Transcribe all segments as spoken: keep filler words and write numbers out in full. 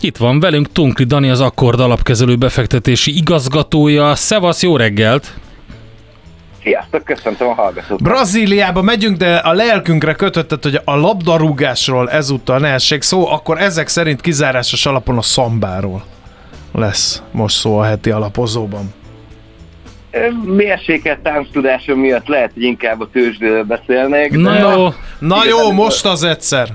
Itt van velünk Tunkli Dani, az Akkord alapkezelő befektetési igazgatója. Szevasz, jó reggelt! Sziasztok, köszöntöm a hallgatót! Brazíliába megyünk, de a lelkünkre kötötted, hogy a labdarúgásról ezúttal ne essék szó, akkor ezek szerint kizárásos alapon a szambáról lesz most szó a heti alapozóban. Mérsékelt tánctudásom miatt lehet, hogy inkább a tőzsdéről beszélnék. Na de... jó, Na jó, most az egyszer!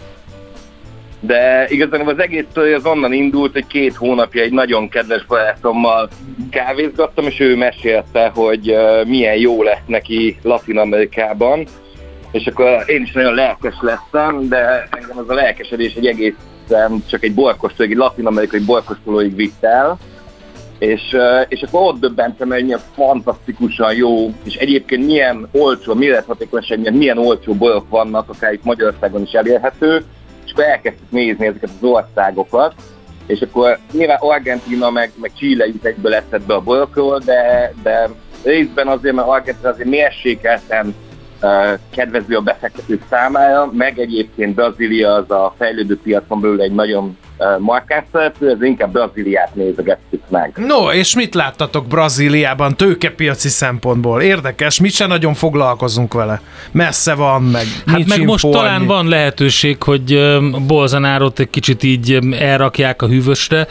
De igazán az egész az onnan indult, hogy két hónapja egy nagyon kedves barátommal kávézgattam, és ő mesélte, hogy uh, milyen jó lett neki Latin-Amerikában. És akkor én is nagyon lelkes lettem, de engem az a lelkesedés egy egészen csak egy borkóstolóig, egy latin-amerikai borkóstolóig vitt el. És, uh, és akkor ott döbbentem, hogy milyen fantasztikusan jó, és egyébként milyen olcsó, milyen hatékonyság, milyen olcsó borok vannak, akár itt Magyarországon is elérhető. És akkor elkezdtük nézni ezeket az országokat, és akkor nyilván Argentína meg, meg Chile jut egyből eszedbe a borokról, de, de részben azért, mert Argentína azért mérsékelten uh, kedvező a befektetők számára, meg egyébként Brazília az a fejlődő piacon belül egy nagyon uh, markáns szereplő, ez inkább Brazíliát nézegettük meg. No, és mit láttatok Brazíliában tőkepiaci szempontból? Érdekes, mi sem nagyon foglalkozunk vele. Messze van, meg hát nincs meg info, most talán annyi. van lehetőség, hogy Bolsonarot egy kicsit így elrakják a hűvösre,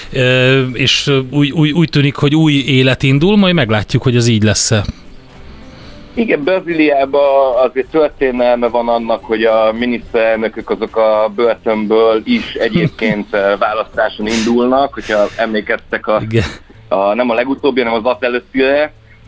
és úgy, úgy, úgy tűnik, hogy új élet indul, majd meglátjuk, hogy az így lesz-e. Igen, Brazíliában azért történelme van annak, hogy a miniszterelnökök azok a börtönből is egyébként választáson indulnak, hogyha emlékeztek a, a nem a legutóbbi, hanem az azt előttire,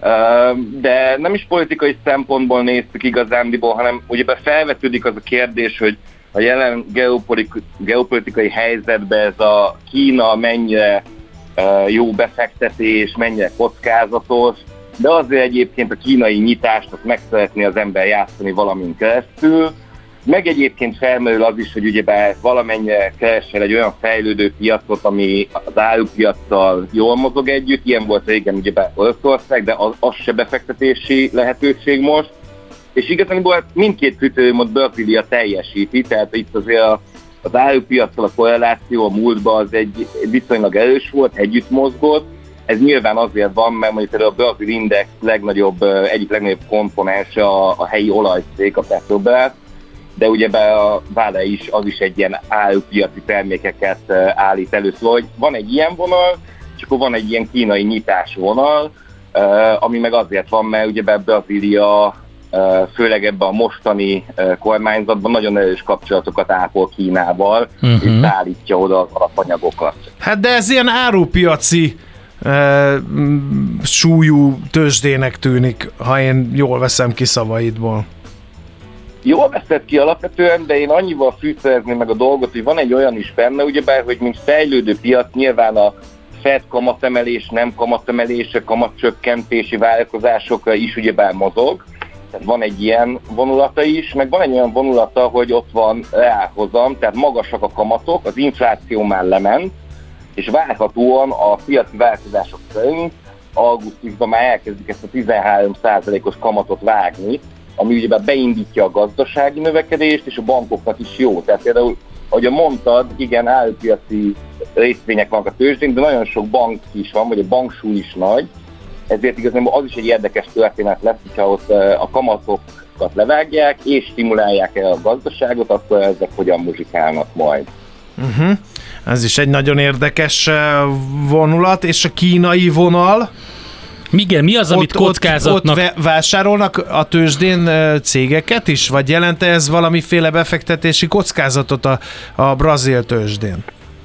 de nem is politikai szempontból néztük igazándiból, hanem ugye felvetődik az a kérdés, hogy a jelen geopolitikai helyzetben ez a Kína mennyire jó befektetés, mennyire kockázatos, de azért egyébként a kínai nyitást azt meg szeretné az ember játszani valamin keresztül. Meg egyébként felmerül az is, hogy ugyebár valamennyire keresel egy olyan fejlődő piacot, ami az árupiacsal jól mozog együtt. Ilyen volt régen ugyebár Oroszország, de az, az se befektetési lehetőség most. És igazából mindkét kritériumot Brazília teljesíti, tehát itt azért a, az árupiacsal a korreláció a múltban az egy viszonylag erős volt, együtt mozgott. Ez nyilván azért van, mert mondjuk például a Brazil Index legnagyobb, egyik legnagyobb komponense a, a helyi olajcég, a Petrobras, de ugyebár a Vale is, az is egy ilyen árupiaci termékeket állít elő. Szóval, hogy van egy ilyen vonal, és akkor van egy ilyen kínai nyitás vonal, ami meg azért van, mert ugyebár Brazília főleg ebben a mostani kormányzatban nagyon erős kapcsolatokat ápol Kínával, uh-huh. és szállítja oda az alapanyagokat. Hát de ez ilyen árupiaci e, súlyú tőzsdének tűnik, ha én jól veszem ki szavaidból. Jól veszed ki alapvetően, de én annyival fűszerezném meg a dolgot, hogy van egy olyan is benne, ugyebár, hogy mint fejlődő piac nyilván a Fed kamatemelés, nem kamatemelése, kamatcsökkentési várakozásokra is ugyebár mozog. Tehát van egy ilyen vonulata is, meg van egy olyan vonulata, hogy ott van reálhozam, tehát magasak a kamatok, az infláció már lement, és várhatóan a piaci változások szerint augusztusban már elkezdik ezt a tizenhárom százalékos kamatot vágni, ami ugye beindítja a gazdasági növekedést, és a bankoknak is jó. Tehát például, ahogy mondtad, igen, árupiaci részvények vannak a tőzsdén, de nagyon sok bank is van, vagy a banksúly is nagy, ezért igazából az is egy érdekes történet lesz, hogyha ott a kamatokat levágják, és stimulálják el a gazdaságot, akkor ezek hogyan muzsikálnak majd. Uh-huh. Ez is egy nagyon érdekes vonulat, és a kínai vonal? Igen, mi az, amit ott, kockázatnak... Ott, ott vásárolnak a tőzsdén cégeket is? Vagy jelent ez valamiféle befektetési kockázatot a, a brazil tőzsdén?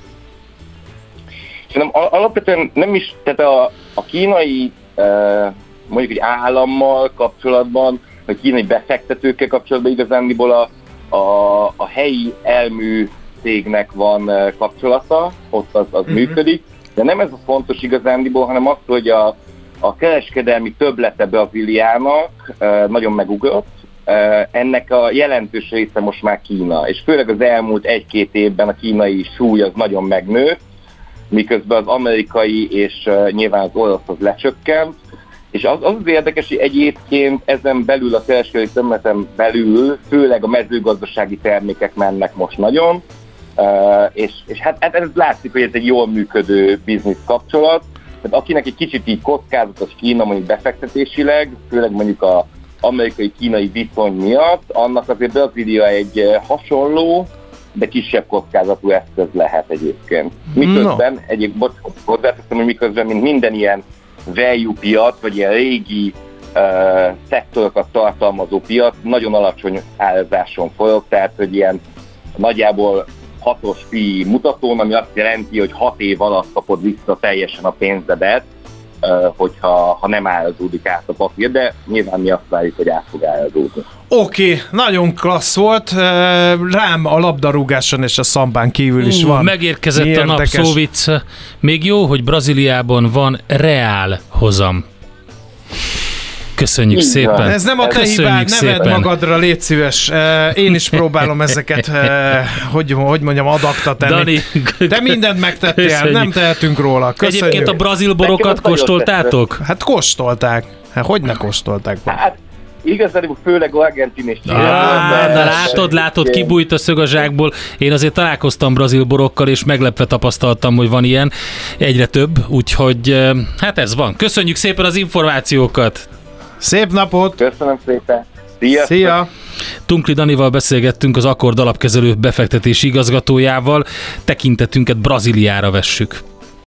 Szerintem alapvetően nem is, tehát a, a kínai mondjuk egy állammal kapcsolatban, vagy kínai befektetőkkel kapcsolatban igazándiból a, a, a helyi elmű cégnek van kapcsolata, ott az, az uh-huh. működik, de nem ez a fontos igazándiból, hanem az, hogy a, a kereskedelmi többlete Brazíliának nagyon megugrott, ennek a jelentős része most már Kína, és főleg az elmúlt egy-két évben a kínai súly az nagyon megnőtt, miközben az amerikai és uh, nyilván az orosz az lecsökkent, és az, az az érdekes, hogy egyébként ezen belül a kereskedelmi területen belül főleg a mezőgazdasági termékek mennek most nagyon, Uh, és, és hát, hát ez látszik, hogy ez egy jól működő biznisz kapcsolat. Tehát akinek egy kicsit így kockázatos Kína mondjuk befektetésileg, főleg mondjuk az amerikai-kínai viszony miatt, annak azért Brazília egy hasonló, de kisebb kockázatú eszköz lehet egyébként. Miközben, no. egyébként bocsánat, hozzáteszem, hogy miközben, mint minden ilyen value piac, vagy ilyen régi uh, szektorokat tartalmazó piac, nagyon alacsony árazáson forog, tehát hogy ilyen nagyjából hatos pé mutatón, ami azt jelenti, hogy hat év alatt kapod vissza teljesen a pénzedet, uh, hogyha ha nem árazódik át a papír, de nyilván mi azt várjuk, hogy át fog árazódni. Oké, okay, nagyon klassz volt. Rám a labdarúgáson és a szambán kívül is van. Megérkezett Mi a nap szóvic. Még jó, hogy Brazíliában van reál hozam. Köszönjük Igen. szépen. Ez nem a te hibád, neved magadra, légy szíves. Én is próbálom ezeket, hogy, hogy mondjam, adakta tenni. Dani, te mindent megtettél, köszönjük. Nem tehetünk róla. Köszönjük. Egyébként a brazil borokat kóstoltátok? Hát kóstolták. Hát hogy ne kóstolták? Hát igazán főleg argentin és Chile. Ah, de látod, látod, kibújt a szög a zsákból. Én azért találkoztam brazil borokkal, és meglepve tapasztaltam, hogy van ilyen. Egyre több, úgyhogy hát ez van. Köszönjük szépen az információkat. Szép napot! Köszönöm szépen! Sziasztok. Szia! Tunkli Danival beszélgettünk, az Akkord alapkezelő befektetési igazgatójával. Tekintetünket Brazíliára vessük.